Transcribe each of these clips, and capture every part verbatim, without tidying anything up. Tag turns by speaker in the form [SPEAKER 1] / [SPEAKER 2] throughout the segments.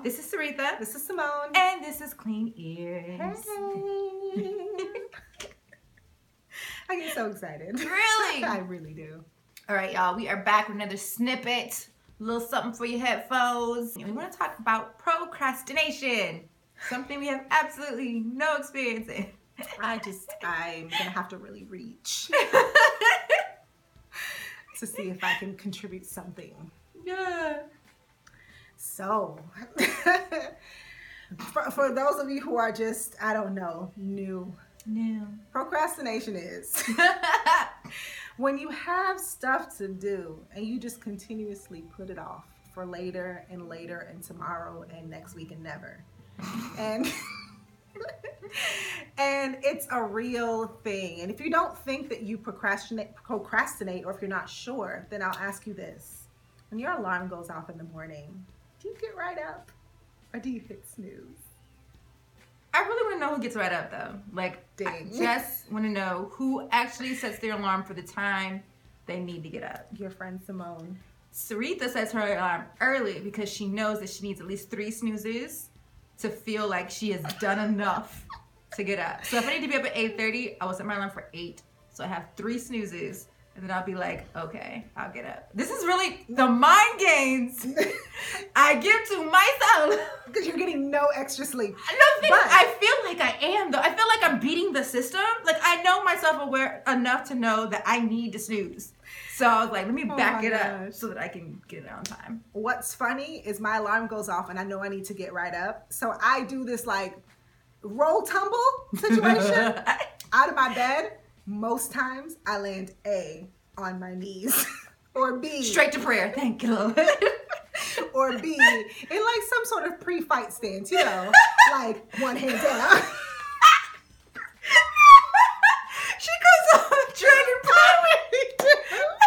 [SPEAKER 1] This is Saritha.
[SPEAKER 2] This is Simone.
[SPEAKER 1] And this is Clean Ears.
[SPEAKER 2] Hey. I get so excited.
[SPEAKER 1] Really?
[SPEAKER 2] I really do.
[SPEAKER 1] All right, y'all. We are back with another snippet. A little something for your headphones. We want to talk about procrastination. Something we have absolutely no experience in.
[SPEAKER 2] I just, I'm going to have to really reach to see if I can contribute something.
[SPEAKER 1] Yeah.
[SPEAKER 2] So, for, for those of you who are just, I don't know, new,
[SPEAKER 1] No.
[SPEAKER 2] procrastination is when you have stuff to do and you just continuously put it off for later and later and tomorrow and next week and never. And and it's a real thing. And if you don't think that you procrastinate, procrastinate, or if you're not sure, then I'll ask you this. When your alarm goes off in the morning, do you get right up or do you hit snooze?
[SPEAKER 1] I really want to know who gets right up, though. Like,
[SPEAKER 2] Dang.
[SPEAKER 1] I just want to know who actually sets their alarm for the time they need to get up.
[SPEAKER 2] Your friend Simone.
[SPEAKER 1] Saritha sets her alarm early because she knows that she needs at least three snoozes to feel like she has done enough to get up. So if I need to be up at eight thirty, I will set my alarm for eight. So I have three snoozes, and then I'll be like, okay, I'll get up. This is really the mind games I give to myself.
[SPEAKER 2] Because you're getting no extra sleep.
[SPEAKER 1] No, thing,
[SPEAKER 2] But-
[SPEAKER 1] I feel like I am, though. I feel like I'm beating the system. Like, I know myself aware enough to know that I need to snooze. So I was like, let me
[SPEAKER 2] Oh
[SPEAKER 1] back
[SPEAKER 2] my
[SPEAKER 1] it up
[SPEAKER 2] gosh.
[SPEAKER 1] so that I can get it on time.
[SPEAKER 2] What's funny is my alarm goes off and I know I need to get right up. So I do this like roll tumble situation out of my bed. Most times I land A, on my knees, or B,
[SPEAKER 1] Straight to prayer. Thank you, Lord.
[SPEAKER 2] or B, in like some sort of pre-fight stance, you know, like one hand down.
[SPEAKER 1] She goes on dragon power.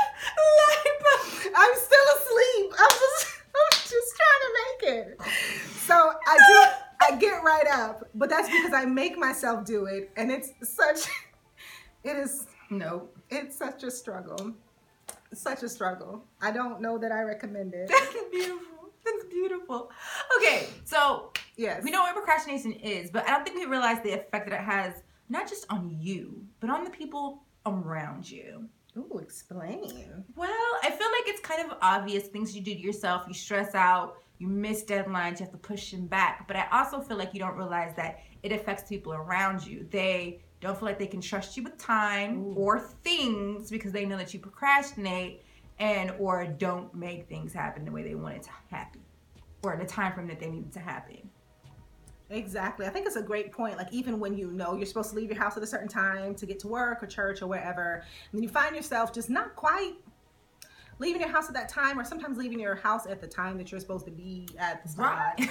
[SPEAKER 2] I'm still asleep. I'm just, I'm just trying to make it. So I do, I get right up, but that's because I make myself do it, and it's such, it is,
[SPEAKER 1] No.
[SPEAKER 2] it's such a struggle. Such a struggle. I don't know that I recommend it.
[SPEAKER 1] That's beautiful. That's beautiful. Okay, so
[SPEAKER 2] Yes.
[SPEAKER 1] we know what procrastination is, but I don't think we realize the effect that it has not just on you, but on the people around you.
[SPEAKER 2] Ooh, explain.
[SPEAKER 1] Well, I feel like it's kind of obvious things you do to yourself. You stress out, you miss deadlines, you have to push them back. But I also feel like you don't realize that it affects people around you. They don't feel like they can trust you with time
[SPEAKER 2] Ooh.
[SPEAKER 1] or things because they know that you procrastinate and or don't make things happen the way they want it to happen or in the time frame that they need it to happen.
[SPEAKER 2] Exactly. I think it's a great point. Like, even when you know you're supposed to leave your house at a certain time to get to work or church or wherever, and then you find yourself just not quite leaving your house at that time, or sometimes leaving your house at the time that you're supposed to be at the spot.
[SPEAKER 1] Right.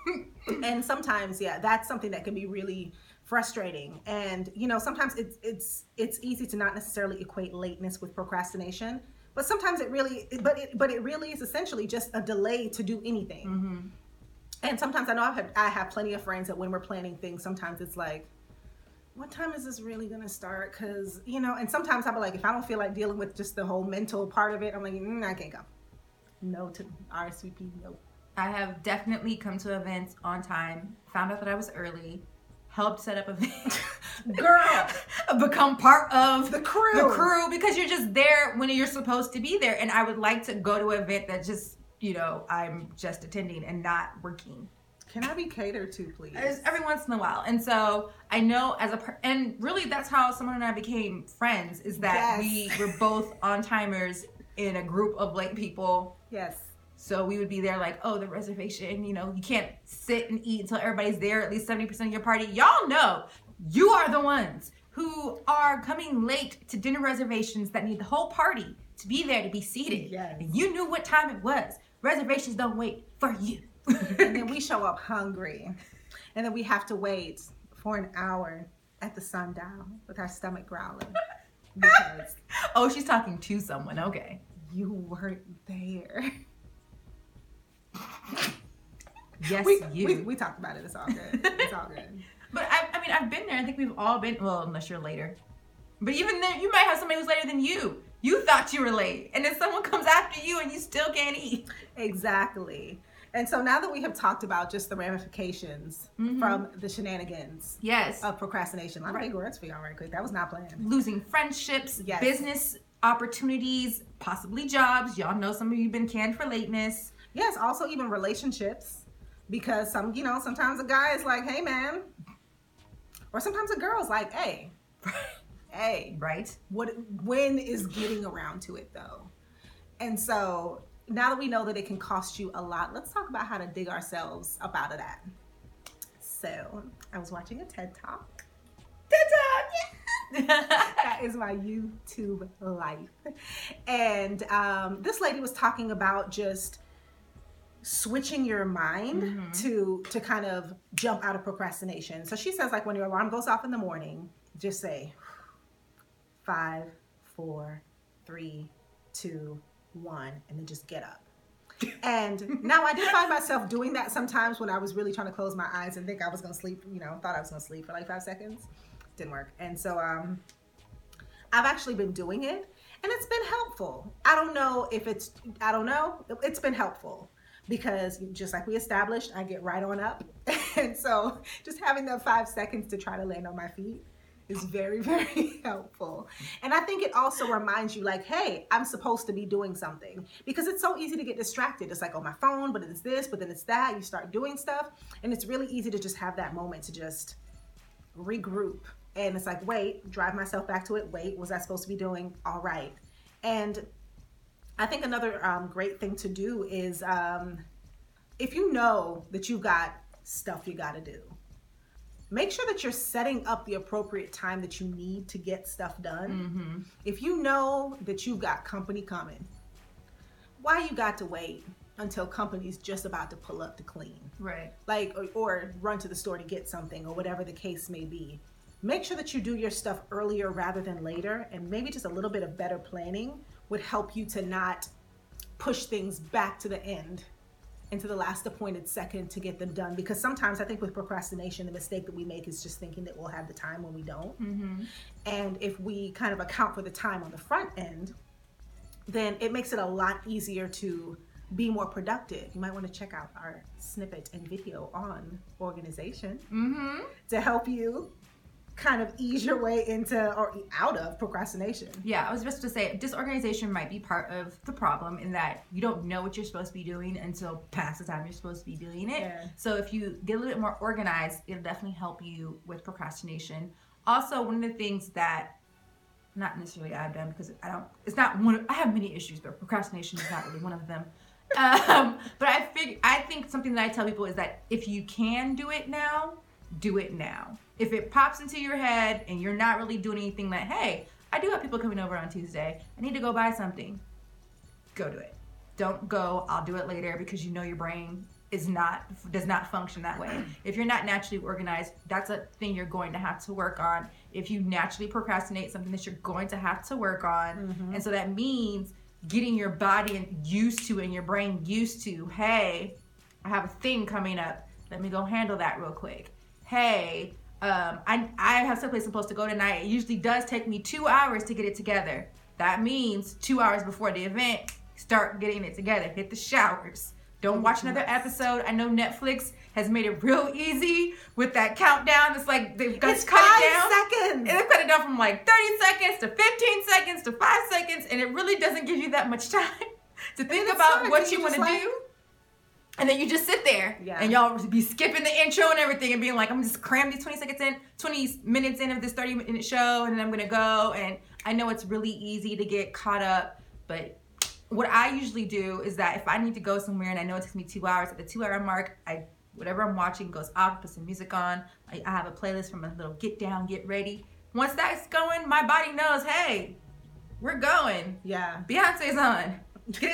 [SPEAKER 2] And sometimes, yeah, that's something that can be really frustrating. And, you know, sometimes it's it's it's easy to not necessarily equate lateness with procrastination, but sometimes it really, but it but it really is essentially just a delay to do anything.
[SPEAKER 1] Mm-hmm.
[SPEAKER 2] And sometimes I know I've had, I have plenty of friends that when we're planning things, sometimes it's like, what time is this really going to start? Because, you know, and sometimes I'm like, if I don't feel like dealing with just the whole mental part of it, I'm like, mm, I can't go. No to R S V P, no.
[SPEAKER 1] I have definitely come to events on time, found out that I was early, helped set up events.
[SPEAKER 2] Girl,
[SPEAKER 1] Become part of
[SPEAKER 2] the crew.
[SPEAKER 1] the crew because you're just there when you're supposed to be there. And I would like to go to an event that just, you know, I'm just attending and not working.
[SPEAKER 2] Can I be catered to, please?
[SPEAKER 1] As- Every once in a while. And so I know as a, per- and really that's how someone and I became friends, is that
[SPEAKER 2] Yes.
[SPEAKER 1] we were both on timers in a group of late people.
[SPEAKER 2] Yes.
[SPEAKER 1] So we would be there like, oh, the reservation, you know, you can't sit and eat until everybody's there, at least seventy percent of your party. Y'all know you are the ones who are coming late to dinner reservations that need the whole party to be there to be seated.
[SPEAKER 2] Yes.
[SPEAKER 1] And you knew what time it was. Reservations don't wait for you.
[SPEAKER 2] And then we show up hungry. And then we have to wait for an hour at the sundial with our stomach growling. Because
[SPEAKER 1] Oh, she's talking to someone. Okay.
[SPEAKER 2] you weren't there.
[SPEAKER 1] Yes,
[SPEAKER 2] We,
[SPEAKER 1] you.
[SPEAKER 2] we, we talked about it. It's all good. It's all good.
[SPEAKER 1] But I, I mean, I've been there. I think we've all been, well, unless you're later. But even then, you might have somebody who's later than you. You thought you were late. And then someone comes after you and you still can't eat.
[SPEAKER 2] Exactly. And so now that we have talked about just the ramifications
[SPEAKER 1] Mhm.
[SPEAKER 2] from the shenanigans
[SPEAKER 1] Yes.
[SPEAKER 2] of procrastination, a lot of big words for y'all right quick. That was not planned.
[SPEAKER 1] Losing friendships,
[SPEAKER 2] Yes.
[SPEAKER 1] business opportunities, possibly jobs. Y'all know some of you have been canned for lateness.
[SPEAKER 2] Yes, also even relationships, because some, you know, sometimes a guy is like, hey man, or sometimes a girl's like, hey, hey,
[SPEAKER 1] Right?
[SPEAKER 2] what, when is getting around to it though? And so now that we know that it can cost you a lot, let's talk about how to dig ourselves up out of that. So I was watching a TED Talk. TED Talk! That is my YouTube life. And um, this lady was talking about just switching your mind
[SPEAKER 1] Mhm.
[SPEAKER 2] to to kind of jump out of procrastination. So she says, like, when your alarm goes off in the morning, just say five, four, three, two, one, and then just get up. And now I did find myself doing that sometimes when I was really trying to close my eyes and think I was gonna sleep, you know, thought I was gonna sleep for like five seconds. Didn't work. And so um I've actually been doing it, and it's been helpful. I don't know if it's, I don't know, it's been helpful because just like we established, I get right on up. And so just having that five seconds to try to land on my feet is very, very helpful. And I think it also reminds you like, hey, I'm supposed to be doing something, because it's so easy to get distracted. It's like on my phone, but it's this, but then it's that. You start doing stuff, and it's really easy to just have that moment to just regroup. And it's like, wait, drive myself back to it. Wait, was I supposed to be doing? All right. And I think another um, great thing to do is um, if you know that you've got stuff you got to do, make sure that you're setting up the appropriate time that you need to get stuff done.
[SPEAKER 1] Mm-hmm.
[SPEAKER 2] If you know that you've got company coming, why you got to wait until company's just about to pull up to clean?
[SPEAKER 1] Right.
[SPEAKER 2] Like, or, or run to the store to get something, or whatever the case may be. Make sure that you do your stuff earlier rather than later, and maybe just a little bit of better planning would help you to not push things back to the end, into the last appointed second to get them done. Because sometimes I think with procrastination, the mistake that we make is just thinking that we'll have the time when we don't.
[SPEAKER 1] Mm-hmm.
[SPEAKER 2] And if we kind of account for the time on the front end, then it makes it a lot easier to be more productive. You might want to check out our snippet and video on organization
[SPEAKER 1] Mm-hmm.
[SPEAKER 2] to help you kind of ease your way into or out of procrastination.
[SPEAKER 1] Yeah, I was just to say disorganization might be part of the problem in that you don't know what you're supposed to be doing until past the time you're supposed to be doing it.
[SPEAKER 2] Yeah.
[SPEAKER 1] So if you get a little bit more organized, it'll definitely help you with procrastination. Also, one of the things that not necessarily I've done, because I don't, it's not one of, I have many issues, but procrastination is not really one of them. Um, but I fig, I think something that I tell people is that if you can do it now, do it now. If it pops into your head and you're not really doing anything, that, hey, I do have people coming over on Tuesday, I need to go buy something, go do it. Don't go, I'll do it later, because you know your brain is not, does not function that way. If you're not naturally organized, that's a thing you're going to have to work on. If you naturally procrastinate, something that you're going to have to work on.
[SPEAKER 2] Mm-hmm.
[SPEAKER 1] And so that means getting your body used to and your brain used to, hey, I have a thing coming up, let me go handle that real quick. Hey, um, I, I have someplace I'm supposed to go tonight. It usually does take me two hours to get it together. That means two hours before the event, start getting it together. Hit the showers. Don't watch another episode. I know Netflix has made it real easy with that countdown. It's like they've got
[SPEAKER 2] It's
[SPEAKER 1] to cut
[SPEAKER 2] five
[SPEAKER 1] it down.
[SPEAKER 2] seconds.
[SPEAKER 1] And they've cut it down from like thirty seconds to fifteen seconds to five seconds, and it really doesn't give you that much time to think
[SPEAKER 2] it's
[SPEAKER 1] about
[SPEAKER 2] hard,
[SPEAKER 1] what
[SPEAKER 2] and
[SPEAKER 1] you
[SPEAKER 2] you
[SPEAKER 1] want to
[SPEAKER 2] just like-
[SPEAKER 1] do. And then you just sit there,
[SPEAKER 2] Yeah.
[SPEAKER 1] and y'all be skipping the intro and everything, and being like, I'm just cram these twenty seconds in, twenty minutes in of this thirty minute show, and then I'm gonna go. And I know it's really easy to get caught up, but what I usually do is that if I need to go somewhere and I know it takes me two hours, at the two hour mark, I whatever I'm watching goes off, put some music on. I, I have a playlist from a little get down, get ready. Once that's going, my body knows, hey, we're going.
[SPEAKER 2] Yeah.
[SPEAKER 1] Beyonce's on. Get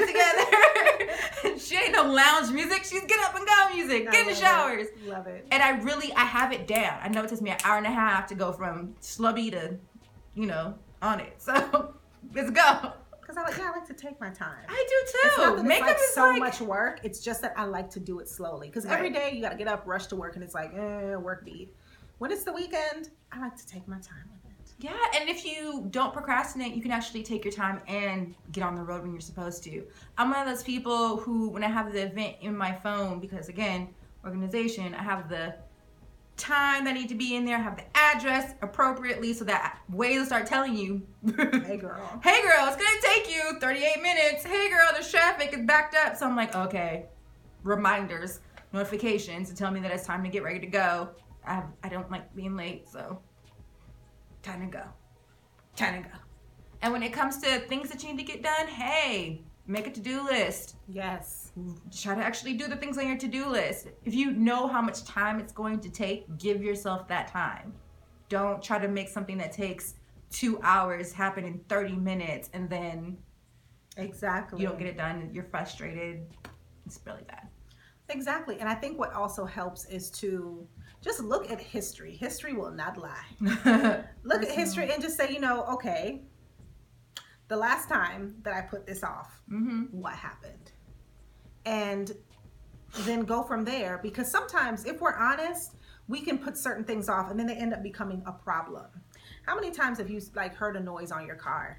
[SPEAKER 1] it together. She ain't no lounge music. She's get up and go music. Get in the showers.
[SPEAKER 2] It. Love it.
[SPEAKER 1] And I really, I have it down. I know it takes me an hour and a half to go from slubby to, you know, on it. So let's go.
[SPEAKER 2] Because I like, yeah, I like to take my time.
[SPEAKER 1] I do too.
[SPEAKER 2] It's not that
[SPEAKER 1] Makeup
[SPEAKER 2] it's like
[SPEAKER 1] is
[SPEAKER 2] so
[SPEAKER 1] like,
[SPEAKER 2] much work. It's just that I like to do it slowly. Because
[SPEAKER 1] Right.
[SPEAKER 2] every day you got to get up, rush to work, and it's like, eh, work beat. When it's the weekend, I like to take my time with it.
[SPEAKER 1] Yeah, and if you don't procrastinate, you can actually take your time and get on the road when you're supposed to. I'm one of those people who, when I have the event in my phone, because again, organization, I have the time that I need to be in there, I have the address appropriately, so that Waze will start telling you,
[SPEAKER 2] hey girl,
[SPEAKER 1] hey girl, it's gonna take you thirty-eight minutes. Hey girl, the traffic is backed up. So I'm like, okay, reminders, notifications to tell me that it's time to get ready to go. I have, I don't like being late, so time to go. Time to go. And when it comes to things that you need to get done, hey, make a to-do list.
[SPEAKER 2] Yes.
[SPEAKER 1] Try to actually do the things on your to-do list. If you know how much time it's going to take, give yourself that time. Don't try to make something that takes two hours happen in thirty minutes and then
[SPEAKER 2] exactly
[SPEAKER 1] you don't get it done. You're frustrated. It's really bad.
[SPEAKER 2] Exactly. And I think what also helps is to just look at history. History will not lie. Look at history and just say, you know, okay, the last time that I put this off, mm-hmm. what happened? And then go from there. Because sometimes, if we're honest, we can put certain things off and then they end up becoming a problem. How many times have you like heard a noise on your car?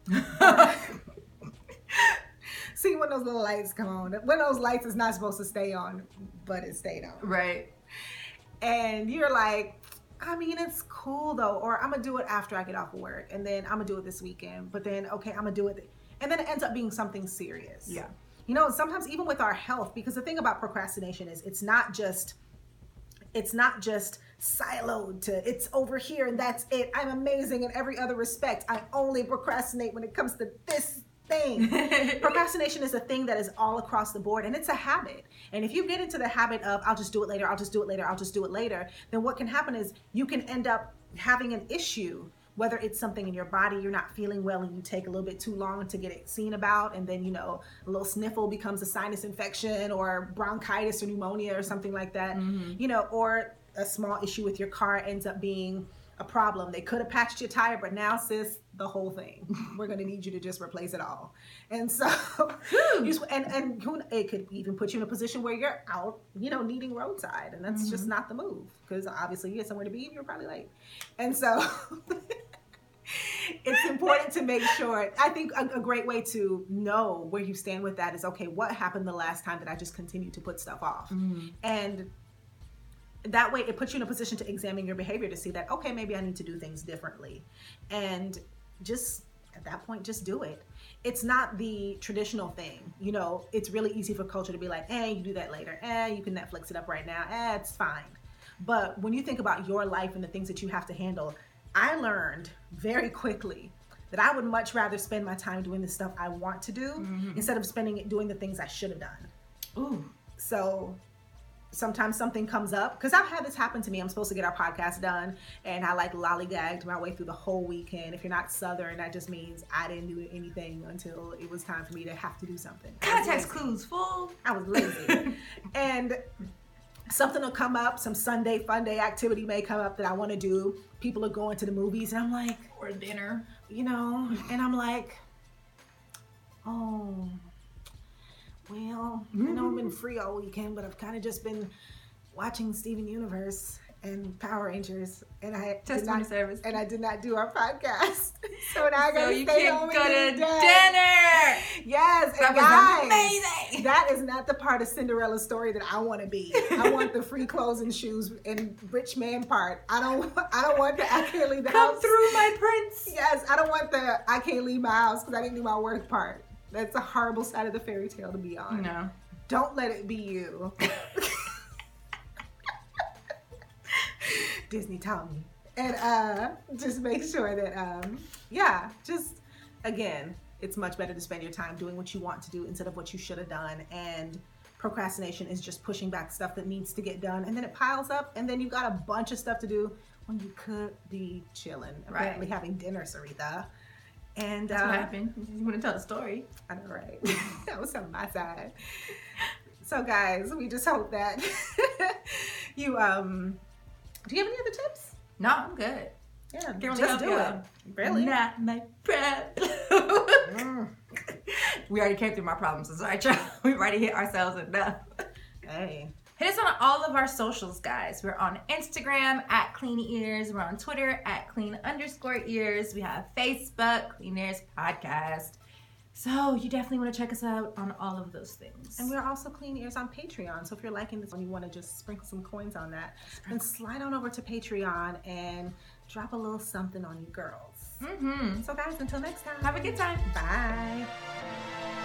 [SPEAKER 2] See when those little lights come on. When those lights is not supposed to stay on, but it stayed on.
[SPEAKER 1] Right.
[SPEAKER 2] And you're like, I mean, it's cool though. Or I'm going to do it after I get off of work. And then I'm going to do it this weekend. But then, okay, I'm going to do it. And then it ends up being something serious.
[SPEAKER 1] Yeah.
[SPEAKER 2] You know, sometimes even with our health, because the thing about procrastination is it's not just, it's not just siloed to it's over here and that's it. I'm amazing in every other respect. I only procrastinate when it comes to this thing. Procrastination is a thing that is all across the board, and it's a habit. And if you get into the habit of I'll just do it later, I'll just do it later, I'll just do it later, then what can happen is you can end up having an issue, whether it's something in your body, you're not feeling well and you take a little bit too long to get it seen about, and then, you know, a little sniffle becomes a sinus infection or bronchitis or pneumonia or something like that, mm-hmm. you know, or a small issue with your car ends up being a problem. They could have patched your tire, but now, sis, the whole thing. We're going to need you to just replace it all. And so, you, and, and it could even put you in a position where you're out, you know, needing roadside. And that's mm-hmm. just not the move, because obviously you get somewhere to be and you're probably late. And so it's important to make sure, I think a, a great way to know where you stand with that is, okay, what happened the last time that I just continued to put stuff off? Mm-hmm. And that way it puts you in a position to examine your behavior to see that, okay, maybe I need to do things differently. And just at that point, just do it. It's not the traditional thing. You know, it's really easy for culture to be like, eh, you do that later. Eh, you can Netflix it up right now. Eh, it's fine. But when you think about your life and the things that you have to handle, I learned very quickly that I would much rather spend my time doing the stuff I want to do mm-hmm. instead of spending it doing the things I should have done.
[SPEAKER 1] Ooh.
[SPEAKER 2] So sometimes something comes up, because I've had this happen to me. I'm supposed to get our podcast done, and I like lollygagged my way through the whole weekend. If you're not Southern, that just means I didn't do anything until it was time for me to have to do something.
[SPEAKER 1] Context clues, fool.
[SPEAKER 2] I was lazy. And something will come up, some Sunday fun day activity may come up that I want to do. People are going to the movies, and I'm like,
[SPEAKER 1] or dinner,
[SPEAKER 2] you know, and I'm like, oh, well, mm-hmm. I know I've been free all weekend, but I've kind of just been watching Steven Universe and Power Rangers, and I did not, service. and I did not do our podcast. So now I gotta
[SPEAKER 1] so you
[SPEAKER 2] stay
[SPEAKER 1] can't
[SPEAKER 2] home
[SPEAKER 1] go to
[SPEAKER 2] dinner.
[SPEAKER 1] dinner.
[SPEAKER 2] Yes,
[SPEAKER 1] that
[SPEAKER 2] and
[SPEAKER 1] was
[SPEAKER 2] guys,
[SPEAKER 1] amazing.
[SPEAKER 2] That is not the part of Cinderella's story that I want to be. I want the free clothes and shoes and rich man part. I don't. I don't want the I can't leave the
[SPEAKER 1] Come
[SPEAKER 2] house.
[SPEAKER 1] through, my prince.
[SPEAKER 2] Yes, I don't want the I can't leave my house because I didn't do my work part. That's a horrible side of the fairy tale to be on.
[SPEAKER 1] No.
[SPEAKER 2] Don't let it be you. Disney taught me. And uh, just make sure that, um, yeah, just, again, it's much better to spend your time doing what you want to do instead of what you should have done. And procrastination is just pushing back stuff that needs to get done. And then it piles up, and then you've got a bunch of stuff to do when you could be chilling. Apparently
[SPEAKER 1] right.
[SPEAKER 2] having dinner, Saritha. And
[SPEAKER 1] that's
[SPEAKER 2] uh,
[SPEAKER 1] what happened. You want to tell the story?
[SPEAKER 2] I know, right? That was on my side. So, guys, we just hope that you um. Do you have any other tips?
[SPEAKER 1] No, I'm good.
[SPEAKER 2] Yeah,
[SPEAKER 1] Can't
[SPEAKER 2] just
[SPEAKER 1] really
[SPEAKER 2] do
[SPEAKER 1] you.
[SPEAKER 2] it. Really?
[SPEAKER 1] Not my problem. mm. We already came through my problems. It's all right, y'all. We've already hit ourselves enough.
[SPEAKER 2] Hey,
[SPEAKER 1] Hit us on all of our socials, guys. We're on Instagram at Clean Ears. We're on Twitter at Clean underscore Ears. We have Facebook, Clean Ears Podcast. So you definitely want to check us out on all of those things.
[SPEAKER 2] And we're also Clean Ears on Patreon. So if you're liking this and you want to just sprinkle some coins on that, then slide on over to Patreon and drop a little something on you girls.
[SPEAKER 1] Mm-hmm.
[SPEAKER 2] So guys, until next time.
[SPEAKER 1] Have a good time.
[SPEAKER 2] Bye.